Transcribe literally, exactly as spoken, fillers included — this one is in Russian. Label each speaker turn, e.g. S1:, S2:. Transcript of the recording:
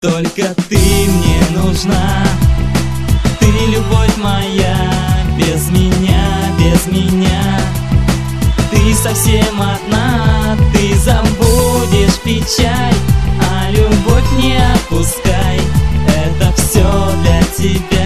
S1: Только ты мне нужна, ты любовь моя, без меня, без меня. Ты совсем одна, ты забудешь печаль, а любовь не отпускай, это все для тебя.